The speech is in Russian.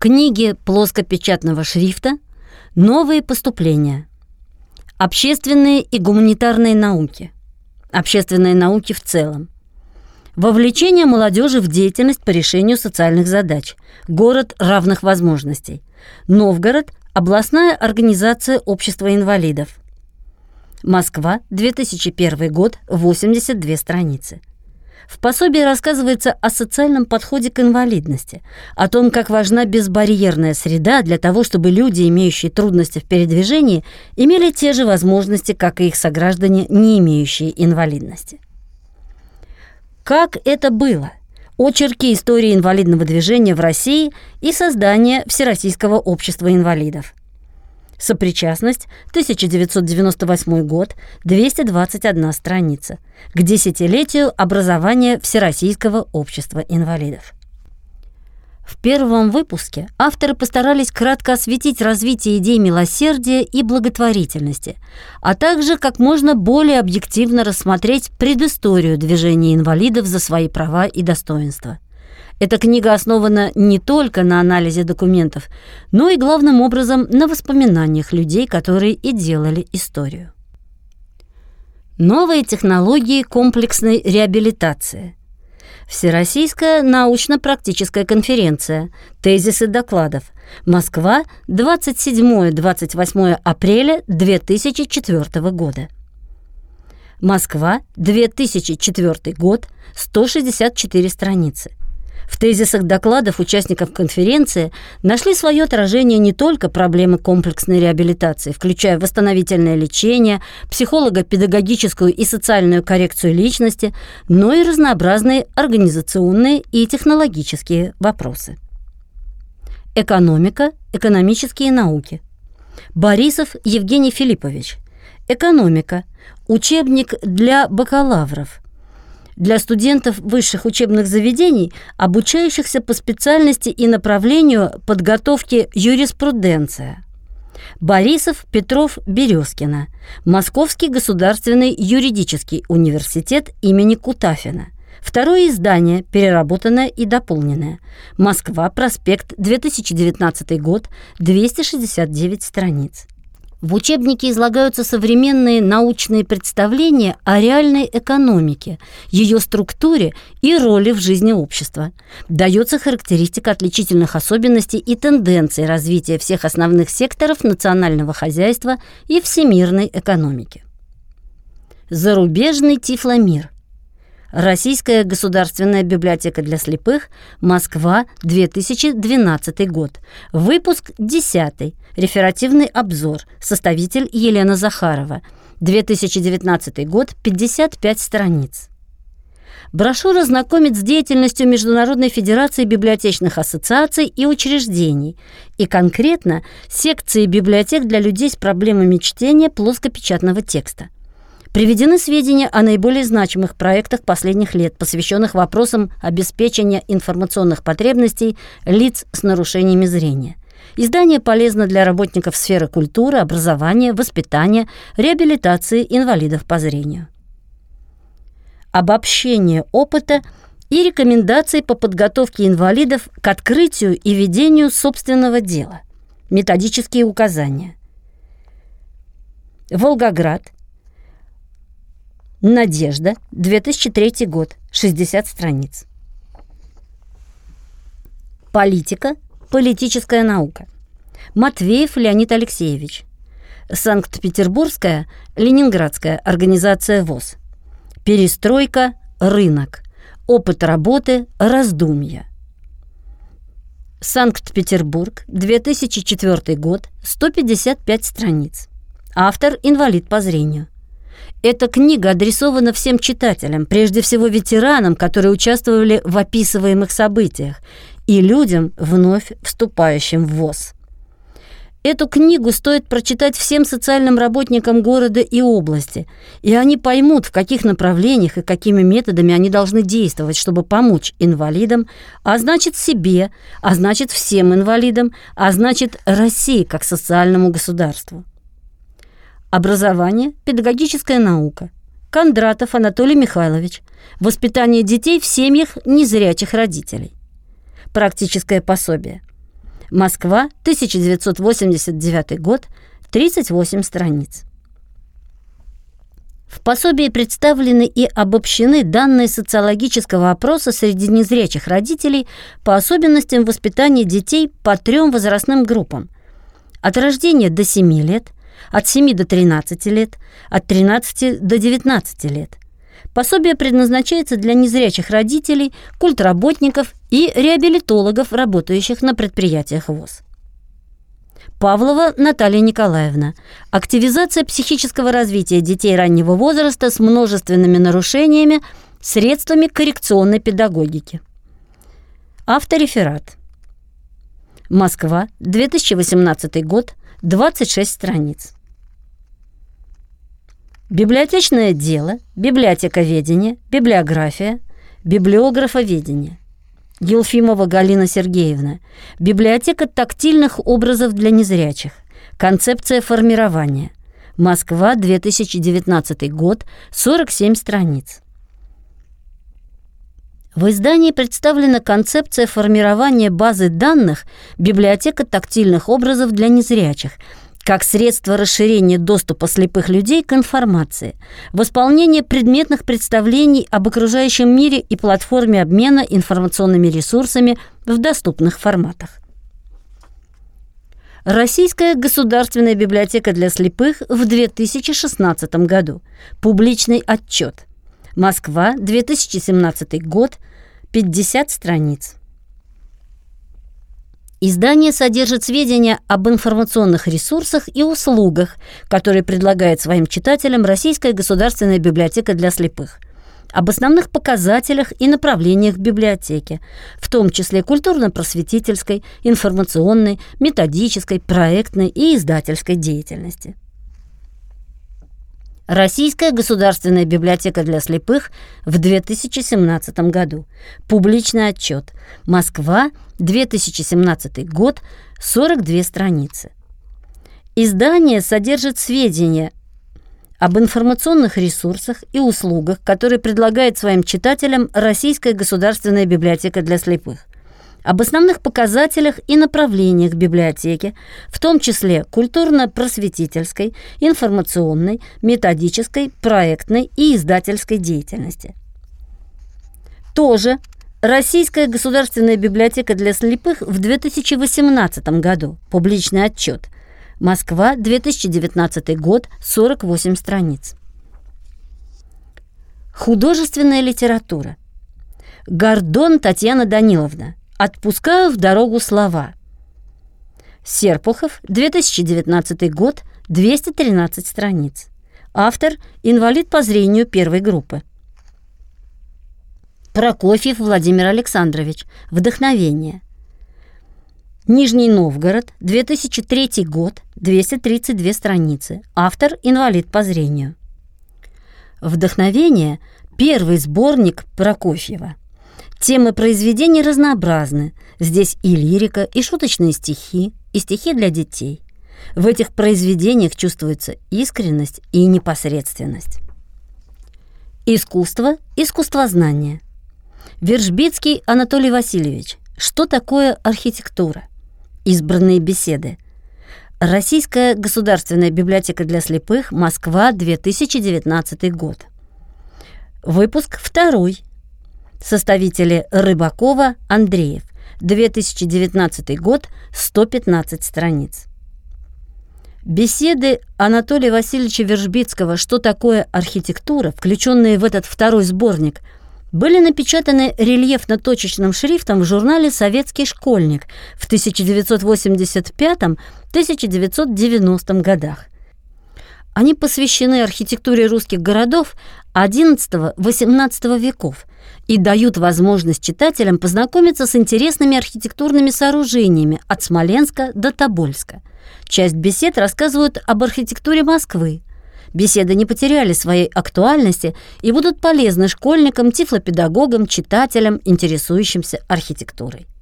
книги плоскопечатного шрифта, новые поступления, общественные и гуманитарные науки, общественные науки в целом, вовлечение молодежи в деятельность по решению социальных задач, город равных возможностей, Новгород, областная организация общества инвалидов, Москва, 2001 год, 82 страницы. В пособии рассказывается о социальном подходе к инвалидности, о том, как важна безбарьерная среда для того, чтобы люди, имеющие трудности в передвижении, имели те же возможности, как и их сограждане, не имеющие инвалидности. Как это было? Очерки истории инвалидного движения в России и создание Всероссийского общества инвалидов. Сопричастность, 1998 год, 221 страница, к десятилетию образования Всероссийского общества инвалидов. В первом выпуске авторы постарались кратко осветить развитие идей милосердия и благотворительности, а также как можно более объективно рассмотреть предысторию движения инвалидов за свои права и достоинства. Эта книга основана не только на анализе документов, но и главным образом на воспоминаниях людей, которые и делали историю. Новые технологии комплексной реабилитации. Всероссийская научно-практическая конференция. Тезисы докладов. Москва, 27-28 апреля 2004 года. Москва, 2004 год, 164 страницы. В тезисах докладов участников конференции нашли свое отражение не только проблемы комплексной реабилитации, включая восстановительное лечение, психолого-педагогическую и социальную коррекцию личности, но и разнообразные организационные и технологические вопросы. Экономика, экономические науки. Борисов Евгений Филиппович. Экономика. Учебник для бакалавров. Для студентов высших учебных заведений, обучающихся по специальности и направлению подготовки юриспруденция. Борисов, Петров, Березкина. Московский государственный юридический университет имени Кутафина. Второе издание, переработанное и дополненное. Москва, проспект, 2019 год, 269 страниц. В учебнике излагаются современные научные представления о реальной экономике, ее структуре и роли в жизни общества. Дается характеристика отличительных особенностей и тенденций развития всех основных секторов национального хозяйства и всемирной экономики. Зарубежный тифломир. Российская государственная библиотека для слепых. Москва, 2012 год. Выпуск 10. Реферативный обзор. Составитель Елена Захарова. 2019 год, 55 страниц. Брошюра знакомит с деятельностью Международной федерации библиотечных ассоциаций и учреждений, и конкретно секции библиотек для людей с проблемами чтения плоскопечатного текста. Приведены сведения о наиболее значимых проектах последних лет, посвященных вопросам обеспечения информационных потребностей лиц с нарушениями зрения. Издание полезно для работников сферы культуры, образования, воспитания, реабилитации инвалидов по зрению. Обобщение опыта и рекомендации по подготовке инвалидов к открытию и ведению собственного дела. Методические указания. Волгоград. Надежда, 2003 год, 60 страниц. Политика, политическая наука. Матвеев Леонид Алексеевич. Санкт-Петербургская, Ленинградская организация ВОС. Перестройка, рынок. Опыт работы, раздумья. Санкт-Петербург, 2004 год, 155 страниц. Автор инвалид по зрению. Эта книга адресована всем читателям, прежде всего ветеранам, которые участвовали в описываемых событиях, и людям, вновь вступающим в ВОС. Эту книгу стоит прочитать всем социальным работникам города и области, и они поймут, в каких направлениях и какими методами они должны действовать, чтобы помочь инвалидам, а значит себе, а значит всем инвалидам, а значит России как социальному государству. Образование, педагогическая наука. Кондратов Анатолий Михайлович. Воспитание детей в семьях незрячих родителей. Практическое пособие. Москва, 1989 год, 38 страниц. В пособии представлены и обобщены данные социологического опроса среди незрячих родителей по особенностям воспитания детей по 3 возрастным группам: от рождения до 7 лет, от 7 до 13 лет, от 13 до 19 лет. Пособие предназначается для незрячих родителей, культработников и реабилитологов, работающих на предприятиях ВОС. Павлова Наталья Николаевна. Активизация психического развития детей раннего возраста с множественными нарушениями средствами коррекционной педагогики. Автореферат. Москва, 2018 год, 26 страниц. Библиотечное дело, библиотековедение, библиография, библиографоведение. Елфимова Галина Сергеевна. Библиотека тактильных образов для незрячих. Концепция формирования. Москва, 2019 год, 47 страниц. В издании представлена концепция формирования базы данных «Библиотека тактильных образов для незрячих» как средство расширения доступа слепых людей к информации, восполнение предметных представлений об окружающем мире и платформе обмена информационными ресурсами в доступных форматах. Российская государственная библиотека для слепых в 2016 году. Публичный отчет. Москва, 2017 год, 50 страниц. Издание содержит сведения об информационных ресурсах и услугах, которые предлагает своим читателям Российская государственная библиотека для слепых, об основных показателях и направлениях библиотеки, в том числе культурно-просветительской, информационной, методической, проектной и издательской деятельности. Российская государственная библиотека для слепых в 2017 году. Публичный отчет. Москва, 2017 год, 42 страницы. Издание содержит сведения об информационных ресурсах и услугах, которые предлагает своим читателям Российская государственная библиотека для слепых, об основных показателях и направлениях библиотеки, в том числе культурно-просветительской, информационной, методической, проектной и издательской деятельности. Тоже Российская государственная библиотека для слепых в 2018 году. Публичный отчет. Москва, 2019 год, 48 страниц. Художественная литература. Гордон Татьяна Даниловна. «Отпускаю в дорогу слова». Серпухов, 2019 год, 213 страниц. Автор – инвалид по зрению первой группы. Прокофьев Владимир Александрович. «Вдохновение». Нижний Новгород, 2003 год, 232 страницы. Автор – инвалид по зрению. «Вдохновение» – первый сборник Прокофьева. Темы произведений разнообразны. Здесь и лирика, и шуточные стихи, и стихи для детей. В этих произведениях чувствуется искренность и непосредственность. Искусство, искусствознание. Вержбицкий Анатолий Васильевич. Что такое архитектура? Избранные беседы. Российская государственная библиотека для слепых. Москва, 2019 год. Выпуск 2. Составители Рыбакова, Андреев. 2019 год, 115 страниц. Беседы Анатолия Васильевича Вержбицкого «Что такое архитектура», включенные в этот 2 сборник, были напечатаны рельефно-точечным шрифтом в журнале «Советский школьник» в 1985-1990 годах. Они посвящены архитектуре русских городов XI-XVIII веков и дают возможность читателям познакомиться с интересными архитектурными сооружениями от Смоленска до Тобольска. Часть бесед рассказывают об архитектуре Москвы. Беседы не потеряли своей актуальности и будут полезны школьникам, тифлопедагогам, читателям, интересующимся архитектурой.